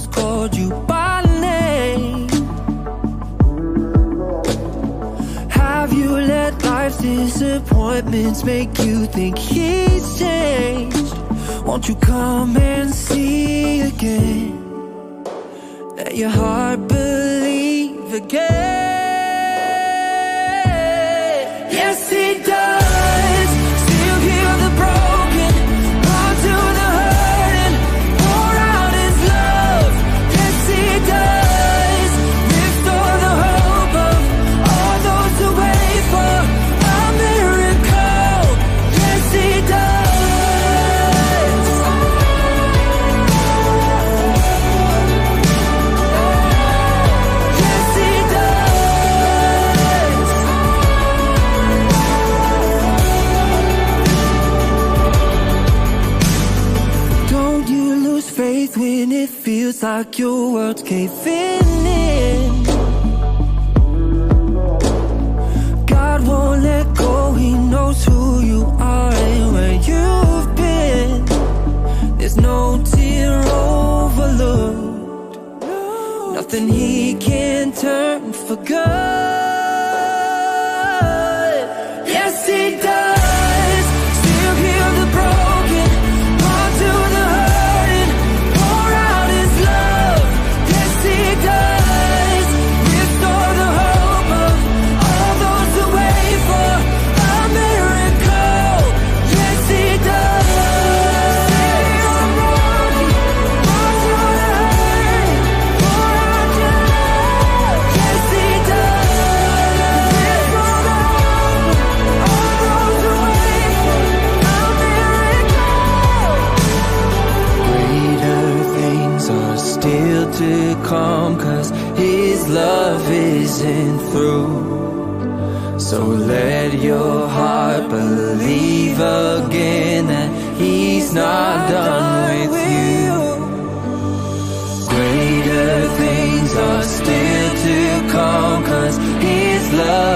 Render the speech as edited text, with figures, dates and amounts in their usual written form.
almost called you by name. Have you let life's disappointments make you think he's changed? Won't you come and see again? Let your heart believe again. Yes, he does. Still heal the broken, on to the hurting, pour out his love. Yes, he does. Restore the hope of all those who wait for a miracle. Yes, he does. Yes, he does. Don't you lose faith when it feels like your world's caving in. God won't let go, he knows who you are and where you've been. There's no tear overlooked, nothing he can't turn for good. Yes, he does. Still heal the broken, on to the hurting, pour out his love. Yes, he does. Restore the hope of all those who wait for a miracle. Yes, he does. Still broken, on to the hurting, pour out your love. Yes, he does. Restore the hope of all those who wait for a miracle. Greater things are still to come, 'cause his love isn't through. So let your heart believe again that he's not done with you. Greater things are still to come, 'cause his love